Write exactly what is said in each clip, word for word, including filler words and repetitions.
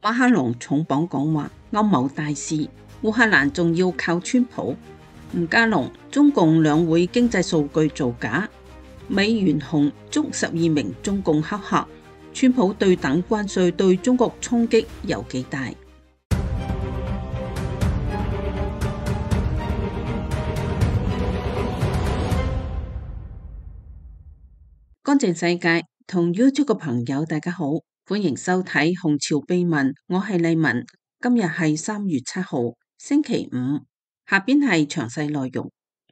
馬克龍重磅講話，歐盟大事，烏克蘭仲要靠川普。吳家龍，中共兩會經濟數據造假，美元紅捉十二名中共黑客，川普對等關稅對中國衝擊有幾大？乾淨世界同 YouTube 嘅朋友大家好，歡迎收睇《紅潮秘聞》，我係麗文。今日係三月七號，星期五。下邊係詳細內容。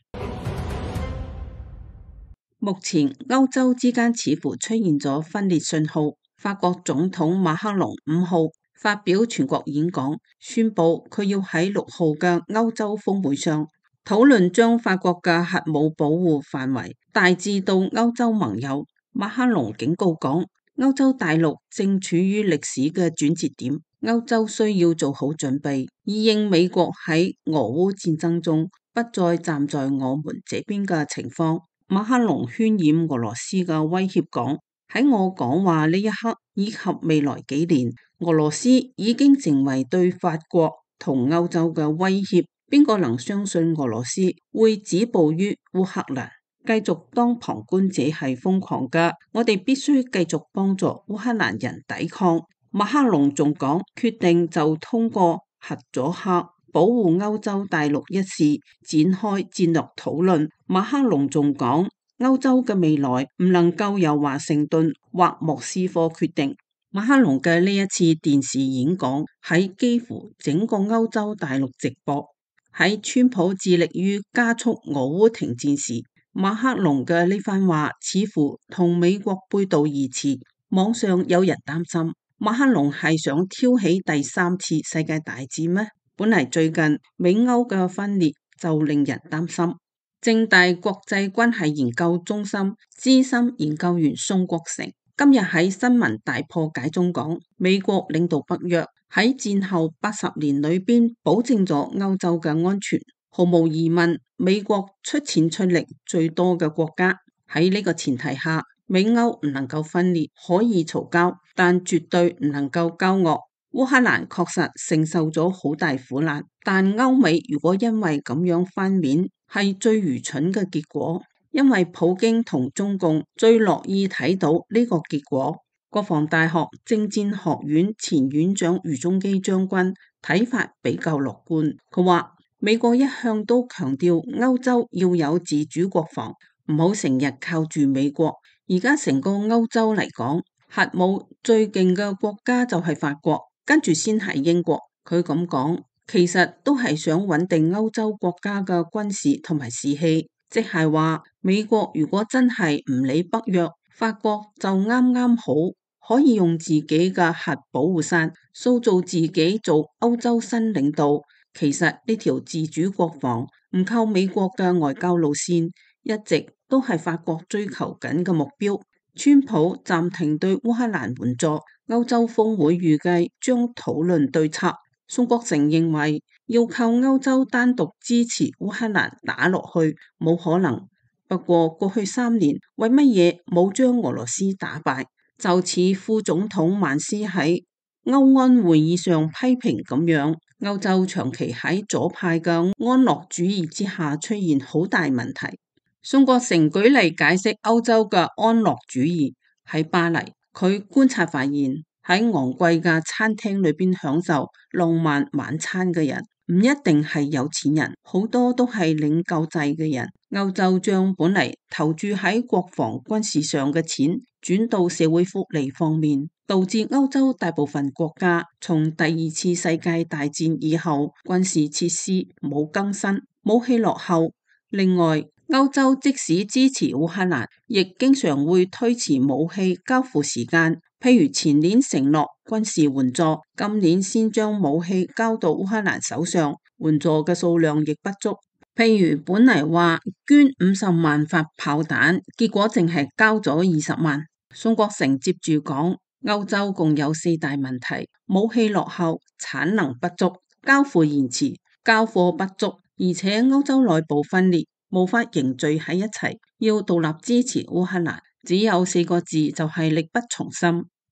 目前歐洲之間似乎出現咗分裂信號。法國總統馬克龍五號發表全國演講，宣布佢要喺六號嘅歐洲峰會上討論將法國嘅核武保護範圍大致到歐洲盟友。馬克龍警告講，歐洲大陸正處於歷史嘅轉折點，歐洲需要做好準備，以應美國喺俄烏戰爭中不再站在我們這邊嘅情況。馬克龍渲染俄羅斯嘅威脅講，喺我講話呢一刻以及未來幾年，俄羅斯已經成為對法國同歐洲嘅威脅，邊個能相信俄羅斯會止步於烏克蘭？繼續當旁觀者係瘋狂㗎，我哋必須繼續幫助烏克蘭人抵抗。馬克龍仲講，決定就通過核阻嚇保護歐洲大陸一事展開戰略討論。馬克龍仲講，歐洲嘅未來唔能夠由華盛頓或莫斯科決定。馬克龍嘅呢一次電視演講喺幾乎整個歐洲大陸直播。喺川普致力於加速俄烏停戰時，馬克龍嘅呢番話似乎同美國背道而馳。網上有人擔心，馬克龍係想挑起第三次世界大戰咩？本嚟最近美歐嘅分裂就令人擔心。政大國際關係研究中心資深研究員宋國成今日喺新聞大破解中講，美國領導北約喺戰後八十年裏邊保證咗歐洲嘅安全，毫無疑問，美國出錢出力最多嘅國家。喺呢個前提下，美歐唔能夠分裂，可以嘈交，但絕對唔能夠交惡。烏克蘭確實承受咗好大苦難，但歐美如果因為咁樣翻面，係最愚蠢嘅結果。因為普京同中共最樂意睇到呢個結果。國防大學政戰學院前院長余中基將軍睇法比較樂觀，佢話美國一向都強調歐洲要有自主國防，唔好成日靠住美國。而家成個歐洲嚟講，核武最勁嘅國家就係法國，跟住先係英國。佢咁講，其實都係想穩定歐洲國家嘅軍事同埋士氣。即係話，美國如果真係唔理北約，法國就啱啱好可以用自己嘅核保護傘，塑造自己做歐洲新領導。其實呢條自主國防唔靠美國嘅外交路線，一直都係法國追求緊嘅目標。川普暫停對烏克蘭援助，歐洲峰會預計將討論對策。宋國成認為，要靠歐洲單獨支持烏克蘭打落去冇可能。不過過去三年為乜嘢冇將俄羅斯打敗？就似副總統曼斯喺歐安會議上批評咁樣，歐洲長期喺左派嘅安樂主義之下出現好大問題。宋國成舉例解釋歐洲嘅安樂主義。喺巴黎，佢觀察發現，喺昂貴嘅餐廳裏邊享受浪漫晚餐嘅人唔一定係有錢人，好多都係領救濟嘅人。歐洲將本嚟投注喺國防軍事上嘅錢轉到社會福利方面，導致歐洲大部分國家從第二次世界大戰以後軍事設施冇更新，武器落後。另外，歐洲即使支持烏克蘭，亦經常會推遲武器交付時間。譬如前年承諾軍事援助，今年先將武器交到烏克蘭手上，援助嘅數量亦不足。譬如本嚟話捐五十萬發炮彈，結果淨係交咗二十萬。宋國成接住講，歐洲共有四大問題：武器落後、產能不足、交付延遲、交貨不足，而且歐洲內部分裂，無法凝聚喺一齊，要獨立支持烏克蘭，只有四個字，就係力不從心。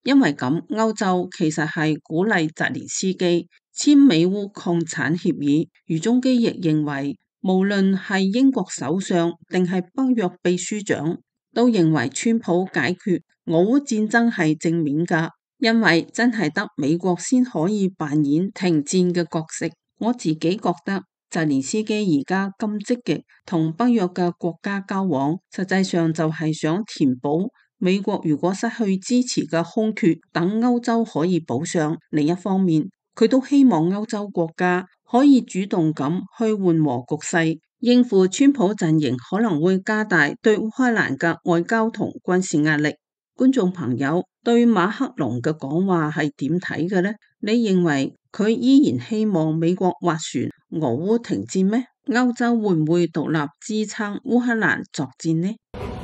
因為咁，歐洲其實係鼓勵澤連斯基簽美烏擴產協議。余宗基亦認為，無論係英國首相定係北約秘書長，都認為川普解決俄烏戰爭係正面㗎，因為真係得美國先可以扮演停戰嘅角色。我自己覺得澤連斯基而家咁積極同北約嘅國家交往，實際上就係想填補美國如果失去支持嘅空缺，等歐洲可以補上。另一方面，佢都希望歐洲國家可以主動咁去緩和局勢，應付川普陣營可能會加大對烏克蘭嘅外交同軍事壓力。觀眾朋友對馬克龍嘅講話係點睇嘅呢？你認為佢依然希望美國斡旋俄烏停戰咩？歐洲會唔會獨立支撐烏克蘭作戰呢？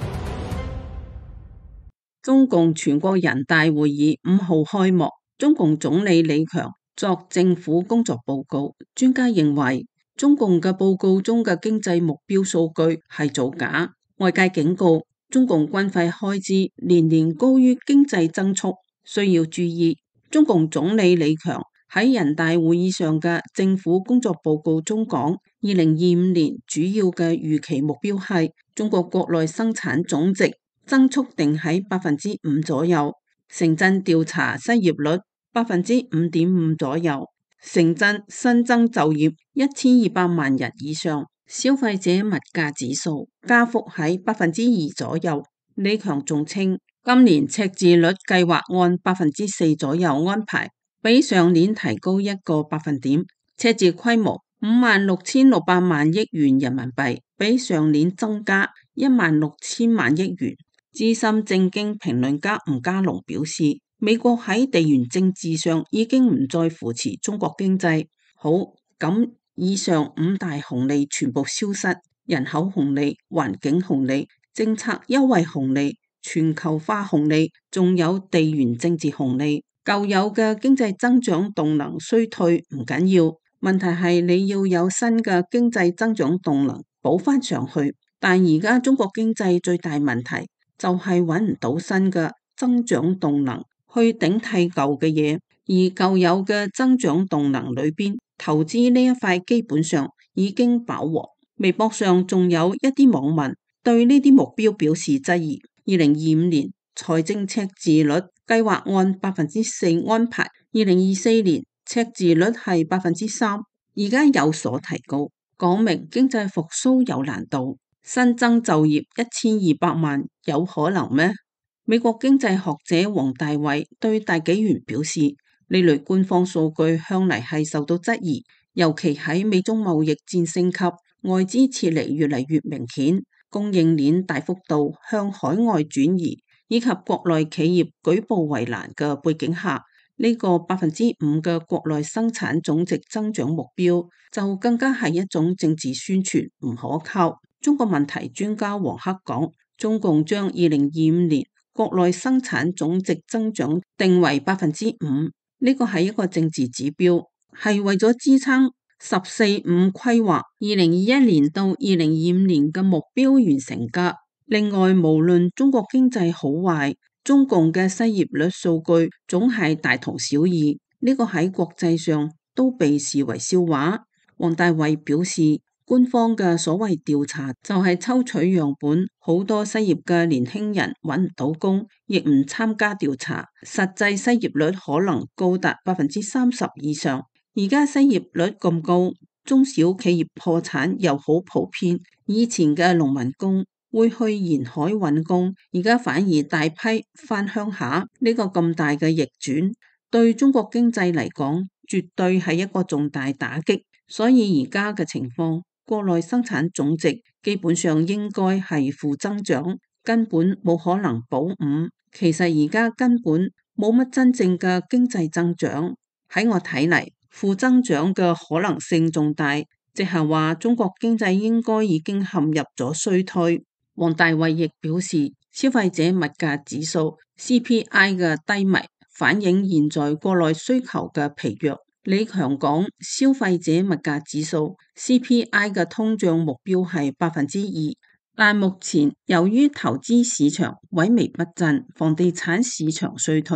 中共全國人大會議五號開幕，中共總理李強作政府工作報告。專家認為，中共嘅報告中嘅經濟目標數據係造假，外界警告中共軍費開支年年高於經濟增速，需要注意。中共總理李強喺人大會議上嘅政府工作報告中講，二零二五年主要嘅預期目標係中國國內生產總值增速定喺百分之五左右，城鎮調查失業率百分之五點五左右，城鎮新增就業一千二百萬人以上，消費者物價指數加幅喺百分之二左右。李強仲稱，今年赤字率計劃按百分之四左右安排，比上年提高一個百分點，赤字規模五萬六千六百萬億元人民幣，比上年增加一萬六千萬億元。資深政經評論家吳家龍表示，美國喺地緣政治上已經唔再扶持中國經濟。好，咁以上五大紅利全部消失，人口紅利、環境紅利、政策優惠紅利、全球化紅利，仲有地緣政治紅利。舊有嘅經濟增長動能衰退唔緊要，問題係你要有新嘅經濟增長動能補翻上去。但而家中國經濟最大問題就係揾唔到新嘅增長動能去頂替舊嘅嘢，而舊有嘅增長動能裏邊，投資呢一塊基本上已經飽和。微博上仲有一啲網民對呢啲目標表示質疑。二零二五年財政赤字率計劃按百分之四安排，二零二四年赤字率係百分之三，而家有所提高，講明經濟復甦有難度。新增就業一千二百萬有可能咩？美國經濟學者王大衛對大紀元表示，呢類官方數據向嚟係受到質疑，尤其喺美中貿易戰升級、外資撤離越嚟越明顯、供應鏈大幅度向海外轉移，以及國內企業舉步維艱嘅背景下，呢、這個百分之五嘅國內生產總值增長目標就更加係一種政治宣傳，唔可靠。中國問題專家王克講，中共將二零二五年國內生產總值增長定為百分之五，呢個係一個政治指標，係為咗支撐十四五規劃二零二一年到二零二五年嘅目標完成㗎。另外，無論中國經濟好壞，中共嘅失業率數據總係大同小異，呢個喺國際上都被視為笑話。王大衛表示，官方嘅所謂調查就係抽取樣本，好多失業嘅年輕人揾唔到工，亦唔參加調查，實際失業率可能高達百分之三十以上。而家失業率咁高，中小企業破產又好普遍。以前嘅農民工會去沿海揾工，而家反而大批返鄉下，呢個咁大嘅逆轉，對中國經濟嚟講，絕對係一個重大打擊。所以而家嘅情況，國內生產總值基本上應該係負增長，根本冇可能保五。其實而家根本冇乜真正嘅經濟增長，喺我睇嚟，負增長嘅可能性仲大，即係話中國經濟應該已經陷入咗衰退。王大衛亦表示，消費者物價指數 C P I 嘅低迷反映現在國內需求嘅疲弱。李強講，消費者物價指數 C P I 嘅通脹目標係百分之二，但目前由於投資市場萎靡不振、房地產市場衰退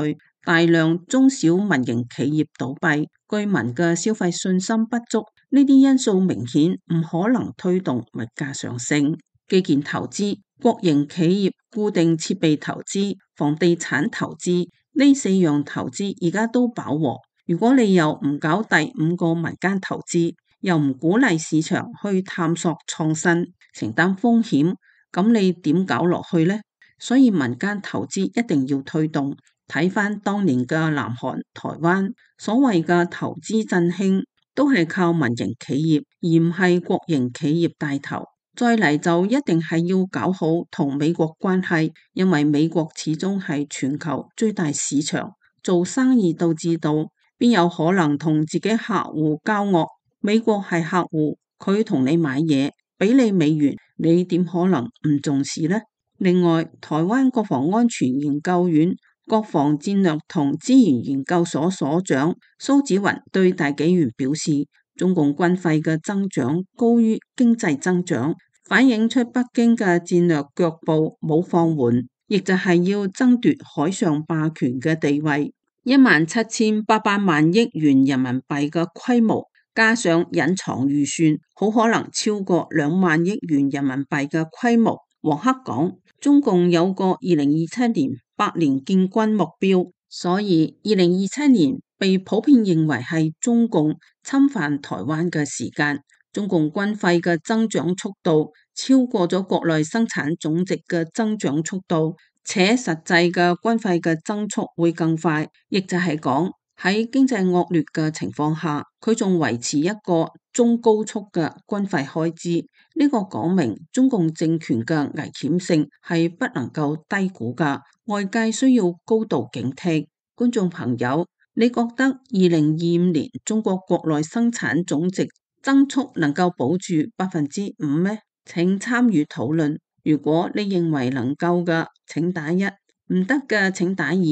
大量中小民營企業倒閉，居民嘅消費信心不足，呢啲因素明顯唔可能推動物價上升。基建投資、國營企業固定設備投資、房地產投資，呢四樣投資而家都飽和。如果你又唔搞第五個民間投資，又唔鼓勵市場去探索創新、承擔風險，咁你點搞落去呢？所以民間投資一定要推動。睇返當年嘅南韓、台灣，所謂嘅投資振興都係靠民營企業，而唔係國營企業帶頭。再嚟就一定係要搞好同美國關係，因為美國始終係全球最大市場，做生意都知道，邊有可能同自己客戶交惡？美國係客戶，佢同你買嘢，俾你美元，你點可能唔重視呢？另外，台灣國防安全研究院國防戰略同資源研究所所長蘇紫雲對大紀元表示，中共軍費嘅增長高於經濟增長，反映出北京嘅戰略腳步冇放緩，亦就係要爭奪海上霸權嘅地位。一萬七千八百萬億元人民幣嘅規模，加上隱藏預算，好可能超過兩萬億元人民幣嘅規模。黃克講，中共有個二零二七年百年建軍目標，所以二零二七年被普遍認為係中共侵犯台灣嘅時間。中共軍費嘅增長速度超過咗國內生產總值嘅增長速度，且實際嘅軍費嘅增速會更快，亦就係講喺經濟惡劣嘅情況下，佢仲維持一個中高速嘅軍費開支。呢個講明中共政權嘅危險性係不能夠低估㗎，外界需要高度警惕。觀眾朋友，你覺得二零二五年中國國內生產總值增速能夠保住百分之五咩？請參與討論。如果你認為能夠嘅，請打一；唔得嘅，請打二。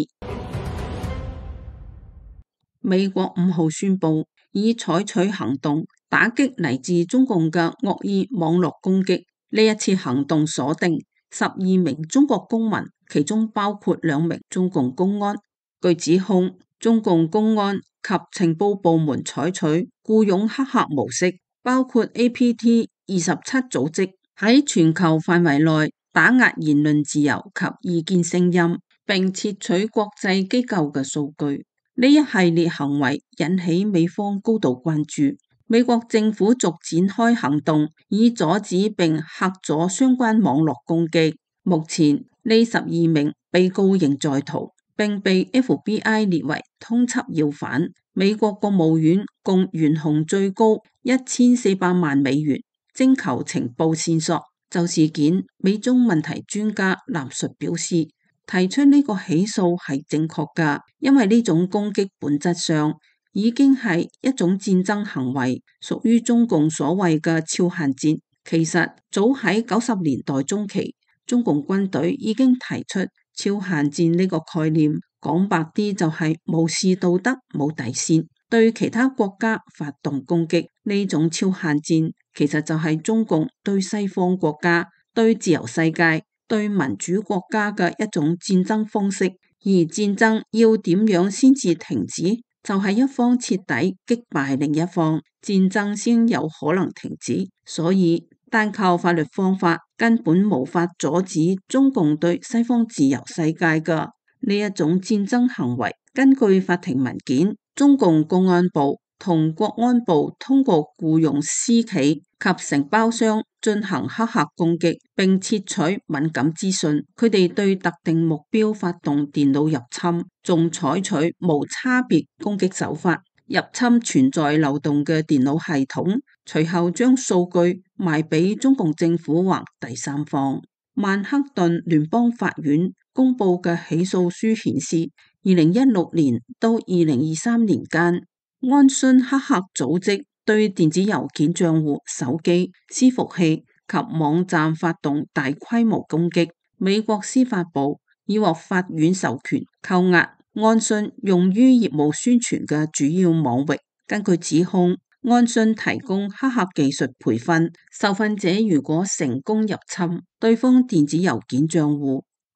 美國五號宣布已採取行動打擊嚟自中共嘅惡意網絡攻擊。呢一次行動鎖定十二名中國公民，其中包括兩名中共公安。據指控，中共公安及情報部門採取僱傭黑客模式，包括 A P T 二十七組織喺全球範圍內打壓言論自由及意見聲音，並竊取國際機構嘅數據。呢一系列行為引起美方高度關注。美國政府逐展開行動，以阻止並嚇阻相關網絡攻擊。目前呢十二名被告仍在逃，並被 F B I 列為通緝要犯。美國國務院共懸紅最高一千四百萬美元，徵求情報線索。就事件，美中問題專家藍述表示，提出呢個起訴係正確㗎，因為呢種攻擊本質上已經係一種戰爭行為，屬於中共所謂嘅超限戰。其實早喺九十年代中期，中共軍隊已經提出超限戰呢個概念，講白啲就係無視道德、冇底線，對其他國家發動攻擊。呢種超限戰其實就係中共對西方國家、對自由世界、對民主國家嘅一種戰爭方式。而戰爭要點樣先至停止？就係一方徹底擊敗另一方，戰爭先有可能停止。所以單靠法律方法根本無法阻止中共對西方自由世界嘅呢一種戰爭行為。根據法庭文件，中共公安部同國安部通過僱傭私企及承包商進行黑客攻擊，並竊取敏感資訊。佢哋對特定目標發動電腦入侵，仲採取無差別攻擊手法，入侵存在漏洞嘅電腦系統，隨後將數據賣俾中共政府或第三方。曼克頓聯邦法院公布嘅起訴書顯示，二零一六年到二零二三年間，安洵黑客組織對電子郵件賬戶、手機、伺服器及網站發動大規模攻擊。美國司法部已獲法院授權扣押安洵用於業務宣傳嘅主要網域。根據指控，安洵提供黑客技術培訓，受訓者如果成功入侵對方電子郵件賬戶，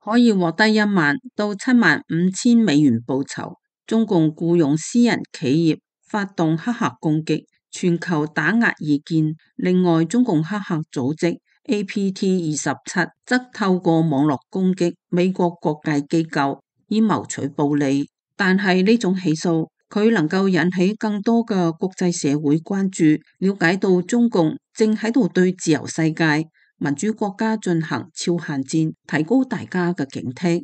可以獲得一萬到七萬五千美元報酬。中共僱傭私人企業發動黑客攻擊，全球打壓異見。另外，中共黑客組織 A P T 二十七則透過網絡攻擊美國各界機構，以謀取暴利。但係呢種起訴，佢能夠引起更多嘅國際社會關注，了解到中共正喺度對自由世界、民主國家進行超限戰，提高大家嘅警惕。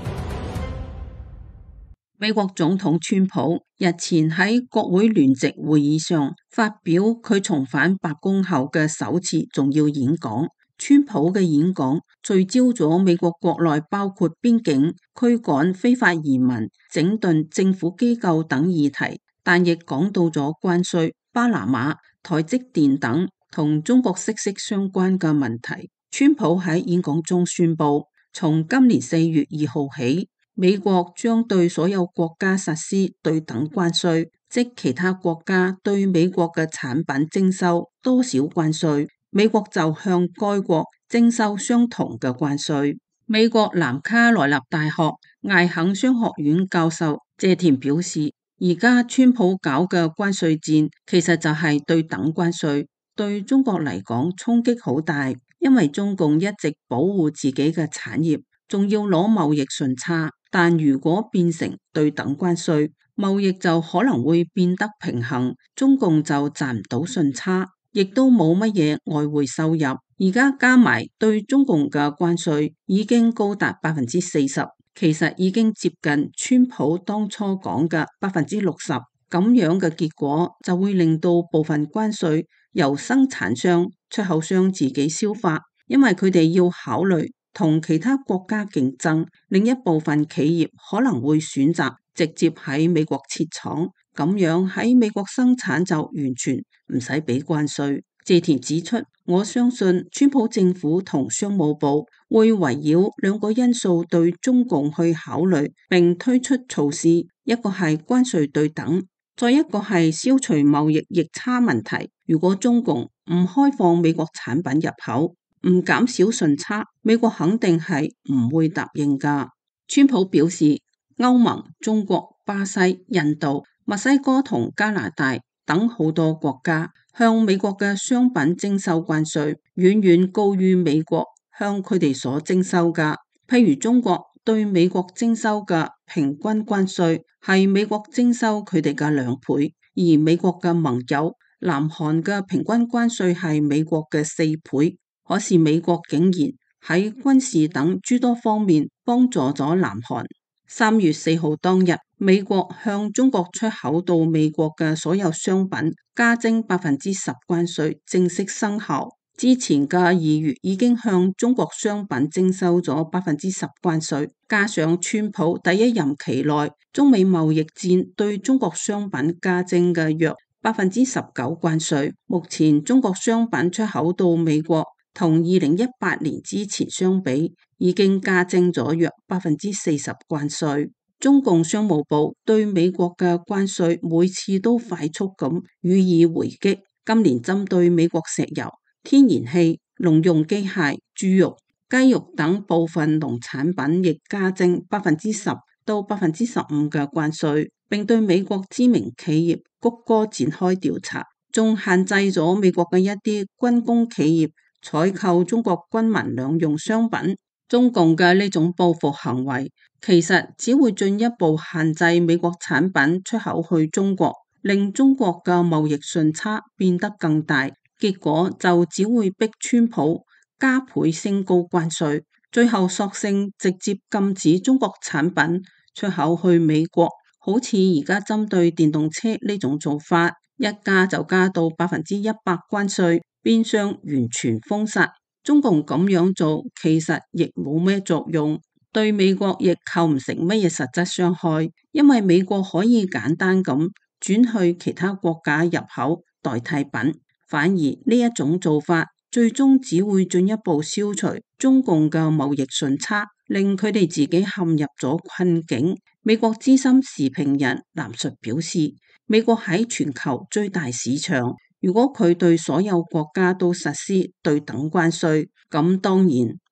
美國總統川普日前喺國會聯席會議上發表佢重返白宮後嘅首次重要演講。川普嘅演講聚焦咗美國國內包括邊境、驅趕非法移民、整頓政府機構等議題，但亦講到咗關稅、巴拿馬、台積電等同中國息息相關嘅問題。川普喺演講中宣布，從今年四月二號起，美國將對所有國家實施對等關稅，即其他國家對美國嘅產品徵收多少關稅，美國就向該國徵收相同嘅關稅。美國南卡羅來納大學艾肯商學院教授謝田表示，而家川普搞嘅關稅戰其實就係對等關稅，對中國嚟講衝擊好大，因為中共一直保護自己嘅產業，仲要攞貿易順差，但如果變成對等關稅，貿易就可能會變得平衡，中共就賺唔到順差，亦都冇乜嘢外匯收入。而家加埋對中共嘅關稅已經高達百分之四十，其實已經接近川普當初講嘅百分之六十。咁樣嘅結果就會令到部分關稅由生產商、出口商自己消化，因為佢哋要考慮同其他國家競爭。另一部分企業可能會選擇直接喺美國設廠，咁樣喺美國生產就完全唔使俾關稅。謝田指出，我相信川普政府同商務部會圍繞兩個因素對中共去考慮，並推出措施，一個係關稅對等，再一個係消除貿易逆差問題。如果中共唔開放美國產品入口，唔減少順差，美國肯定係唔會答應㗎。川普表示，歐盟、中國、巴西、印度、墨西哥同加拿大等好多國家向美國嘅商品徵收關稅，遠遠高於美國向佢哋所徵收㗎。譬如中國對美國徵收嘅平均關稅係美國徵收佢哋嘅兩倍，而美國嘅盟友南韓嘅平均關稅係美國嘅四倍。可是美國竟然喺軍事等諸多方面幫助咗南韓。三月四號當日，美國向中國出口到美國嘅所有商品加徵百分之十關稅，正式生效。之前嘅二月已經向中國商品徵收咗百分之十關稅，加上川普第一任期內中美貿易戰對中國商品加徵嘅約百分之十九關稅，目前中國商品出口到美國同二零一八年之前相比，已經加徵咗約百分之四十關稅。中共商務部對美國嘅關稅每次都快速咁予以回擊，今年針對美國石油、天然氣、農用機械、豬肉、雞肉等部分農產品亦加徵百分之十到百分之十五嘅關稅，並對美國知名企業谷歌展開調查，仲限制咗美國嘅一啲軍工企業採購中國軍民兩用商品。中共嘅呢種報復行為，其實只會進一步限制美國產品出口去中國，令中國嘅貿易順差變得更大，結果就只會逼川普加倍升高關稅，最後索性直接禁止中國產品出口去美國。好似而家針對電動車呢種做法，一加就加到百分之一百關稅，變相完全封殺。中共咁樣做其實亦冇咩作用，對美國亦構唔成乜嘢實質傷害，因為美國可以簡單咁轉去其他國家入口代替品，反而呢一種做法最終只會進一步消除中共嘅貿易順差，令佢哋自己陷入咗困境。美國資深時評人藍述表示，美國喺全球最大市場，如果佢對所有國家都實施對等關稅，咁當然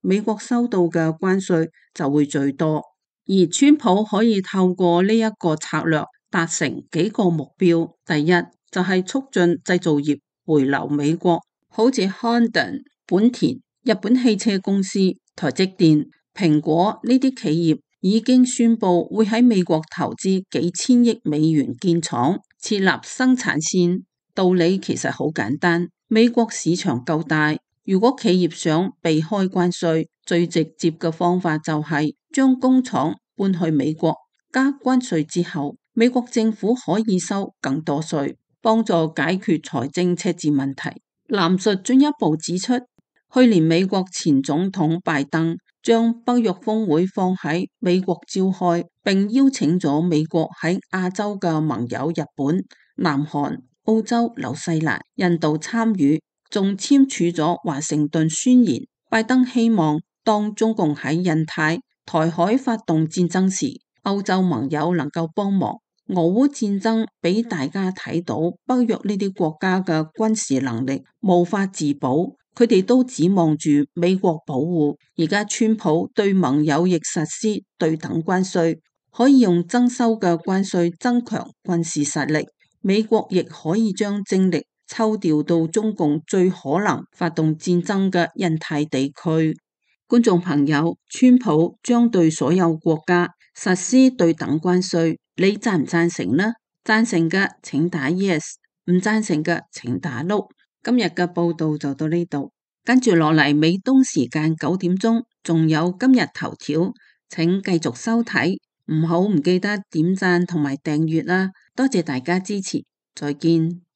美國收到嘅關稅就會最多。而川普可以透過呢一個策略達成幾個目標。第一就係促進製造業回流美國，好似 Honda、本田、日本汽車公司、台積電、蘋果呢啲企業已經宣布會喺美國投資幾千億美元建廠，設立生產線。道理其實好簡單，美國市場夠大，如果企業想避開關稅，最直接嘅方法就係將工廠搬去美國。加關稅之後，美國政府可以收更多稅，幫助解決財政赤字問題。藍述進一步指出，去年美國前總統拜登將北約峰會放喺美國召開，並邀請咗美國喺亞洲嘅盟友日本、南韓、澳洲、紐西蘭、印度參與，仲簽署咗華盛頓宣言。拜登希望當中共喺印太、台海發動戰爭時，歐洲盟友能夠幫忙。俄烏戰爭俾大家睇到北約呢啲國家嘅軍事能力無法自保，佢哋都指望住美國保護。而家川普對盟友亦實施對等關稅，可以用徵收嘅關稅增強軍事實力。美國亦可以將精力抽調到中共最可能發動戰爭嘅印太地區。觀眾朋友，川普將對所有國家實施對等關稅，你贊唔贊成呢？贊成嘅請打 yes， 唔贊成嘅請打 no。今日嘅報道就到呢度，跟住落嚟美東時間九點鐘，仲有今日頭條，請繼續收睇。唔好唔記得點讚同埋訂閱啦，多謝大家支持，再見。